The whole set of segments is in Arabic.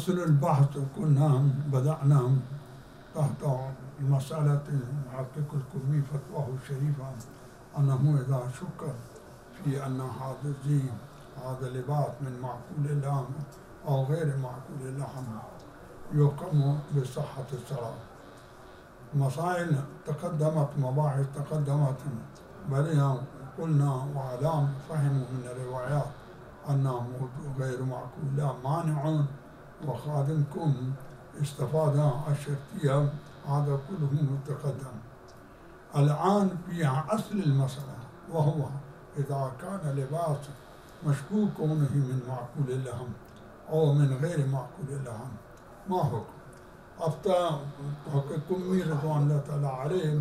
نواصل البحث. كنا بدأنا تحت مسألة المحقق الكمي فتواه الشريفة أنه إذا شك في أن هذا اللباس من معقول اللحم أو غير معقول اللحم يحكم بصحة الصلاة. مسائل تقدمت، مباحث تقدمت، بل قلنا وعلام فهموا من الروايات أن غير معقول لا مانع، وخادمكم استفاد الشرطية، هذا كله متقدم. الآن في أصل المسألة، وهو إذا كان لباس مشكوك كونه من معقول اللحم أو من غير معقول اللحم ما حكم؟ أفتى الكمي رضوان الله تعالى عليه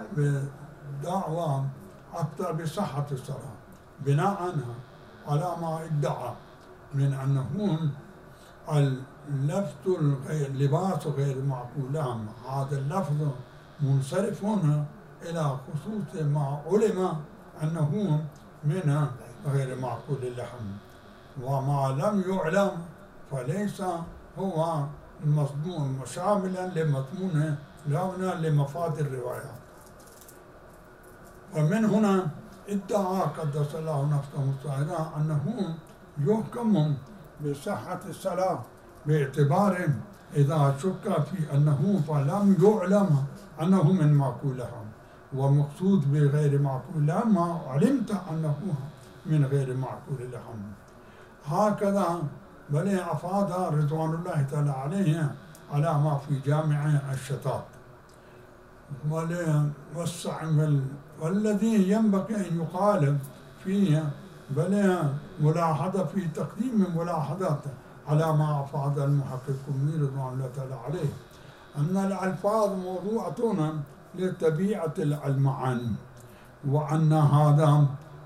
بدعوى أفتى بصحة الصلاة بناء على ما ادعى من أنه اللباس غير معقول لهم، هذا اللفظ منصرف إلى خصوص ما علم أنه من غير معقول اللحم، وما لم يعلم فليس هو مضمون شاملا لمضمون لمفاد الروايات. ومن هنا ادعى قدس الله نفسه الطاهرة أنه يحكم بصحة الصلاة باعتبار إذا شك في أنه فلم يعلم أنه من معقول لهم، ومقصود بغير معقول لهم ما علمت أنه من غير معقول لهم. هكذا بل أفاد رضوان الله تعالى عليه على ما في جامع الشتات. والذي ينبغي أن يقال فيه بل ملاحظة في تقديم ملاحظات على ما أفاد المحقق الكمي رضوان الله تعالى عليه أن الألفاظ موضوعة لطبيعة المعاني، وأن هذا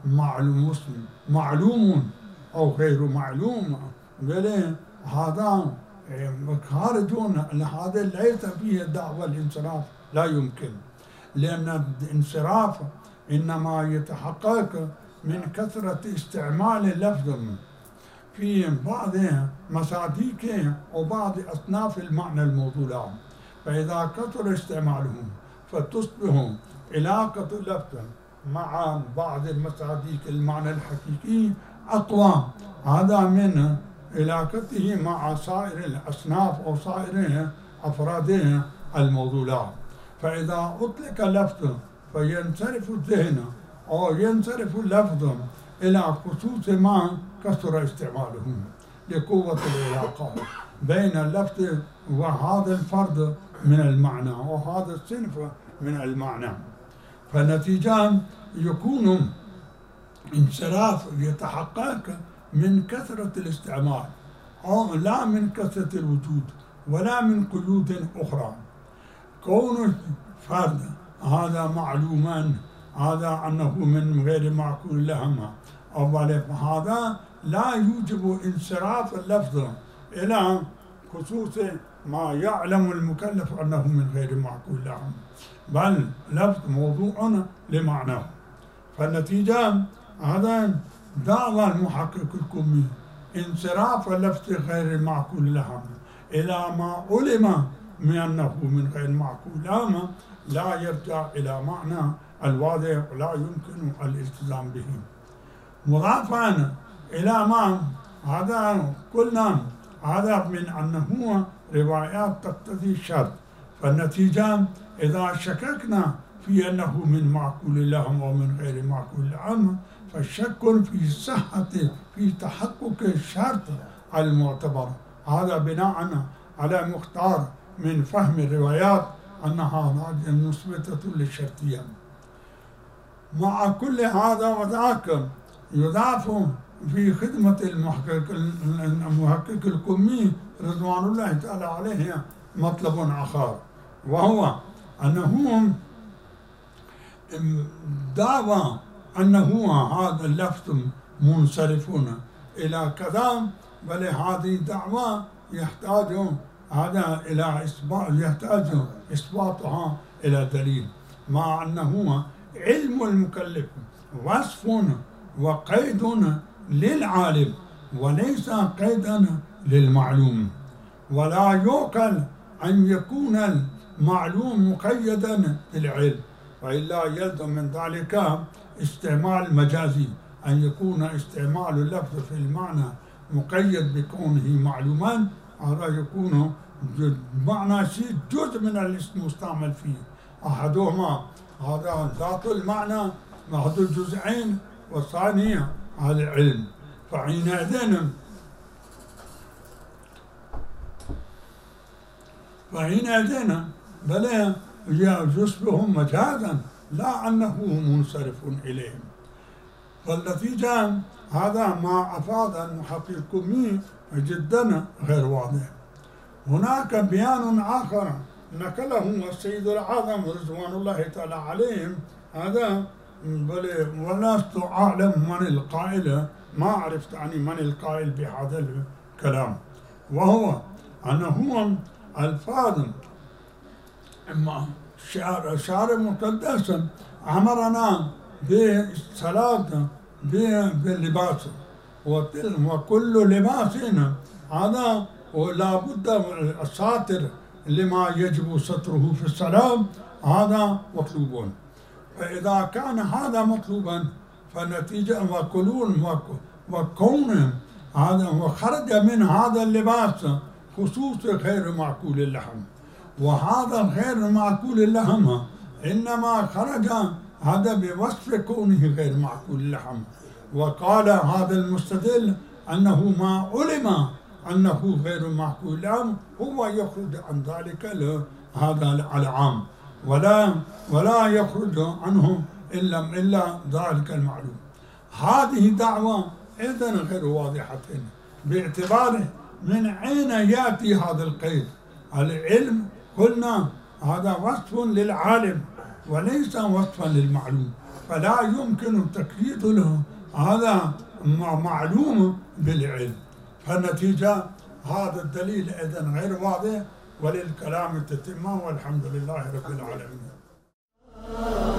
معلوم أو غير معلوم، بل هذا خارج، هذا ليس فيه دعوى الانصراف، لا يمكن، لأن الانصراف إنما يتحقق من كثرة استعمال اللفظ في بعض مصاديق وبعض أصناف المعنى الموضوع، فإذا كثر استعماله فتصبح علاقة اللفظ مع بعض مصاديق المعنى الحقيقي أقوى، هذا من علاقته مع سائر الأصناف أو سائر أفراد الموضوع. فإذا أطلق اللفظ فينصرف الذهن أو ينصرف اللفظ إلى خصوص ما كثر استعماله لقوة العلاقة بين اللفظ وهذا الفرد من المعنى وهذا الصنف من المعنى، فالنتيجة يكون انصراف يتحقق من كثرة الاستعمال أو لا من كثرة الوجود ولا من قيود أخرى. كون فرد هذا معلوما هذا أنه من غير معقول لهم، هذا لا يوجب انصراف اللفظ إلى خصوص ما يعلم المكلف أنه من غير معقول لهم، بل لفظ موضوع لمعناه. فالنتيجة هذا دعوى المحقق الكمي انصراف اللفظ غير معقول لهم إلى ما علم من أنه من غير معقول لهم لا يرجع إلى معنى الواضح ولا يمكن الالتزام به. مضافا إلى ما هذا قلنا هذا من أنه روايات تقتضي الشرط، فالنتيجة إذا شككنا في أنه من معقول لهم أو من غير معقول لهم فالشك في صحة في تحقق الشرط المعتبر، هذا بناء على مختار من فهم الروايات أنها مثبتة للشرطية. مع كل هذا وذاك يضاف في خدمة المحقق الكمي رضوان الله تعالى عليه مطلب آخر، وهو أنه دعوى أنه هذا اللفظ منصرف إلى كذا، بل هذه دعوة يحتاج هذا إلى يحتاج إثباتها إلى دليل، مع أنه علم المكلف وصف وقيد للعالم وليس قيدا للمعلوم. ولا يعقل أن يكون المعلوم مقيدا بالعلم، وإلا يلزم من ذلك استعمال مجازي، أن يكون استعمال اللفظ في المعنى مقيد بكونه معلوما، هذا يكون معنى شيء جزء من الاسم المستعمل فيه، أحدهما هذا ذات المعنى محض الجزئين، والثانية على العلم. فحينئذ بل يشبه مجازا لا أنه منصرف إليهم. والنتيجة هذا ما أفاد المحقق جدا غير واضح. هناك بيان آخر نقله السيد الأعظم رضوان الله تعالى عليهم، هذا ولست أعلم من القائل، ما عرفت يعني من القائل بهذا الكلام، وهو أنه الفاظ الشعر المقدس أمرنا بالصلاة باللباس، وكل لباس هذا ولا بد الساتر لما يجب ستره في الصلاة، هذا مطلوب. فإذا كان هذا مطلوبا فالنتيجة وكون هذا وخرج من هذا اللباس خصوص غير معقول اللحم، وهذا غير معقول اللحم إنما خرج هذا بوصف كونه غير معقول اللحم. وقال هذا المستدل أنه ما علم أنه غير معقول اللحم هو يخرج عن ذلك هذا العام، ولا يخرج عنه إلا ذلك المعلوم. هذه دعوة إذن غير واضحة، باعتباره من أين يأتي هذا القيد. العلم قلنا هذا وصف للعالم وليس وصفا للمعلوم، فلا يمكن تقييد له هذا معلوم بالعلم. فالنتيجة هذا الدليل إذن غير واضح، وللكلام التتمة، والحمد لله رب العالمين.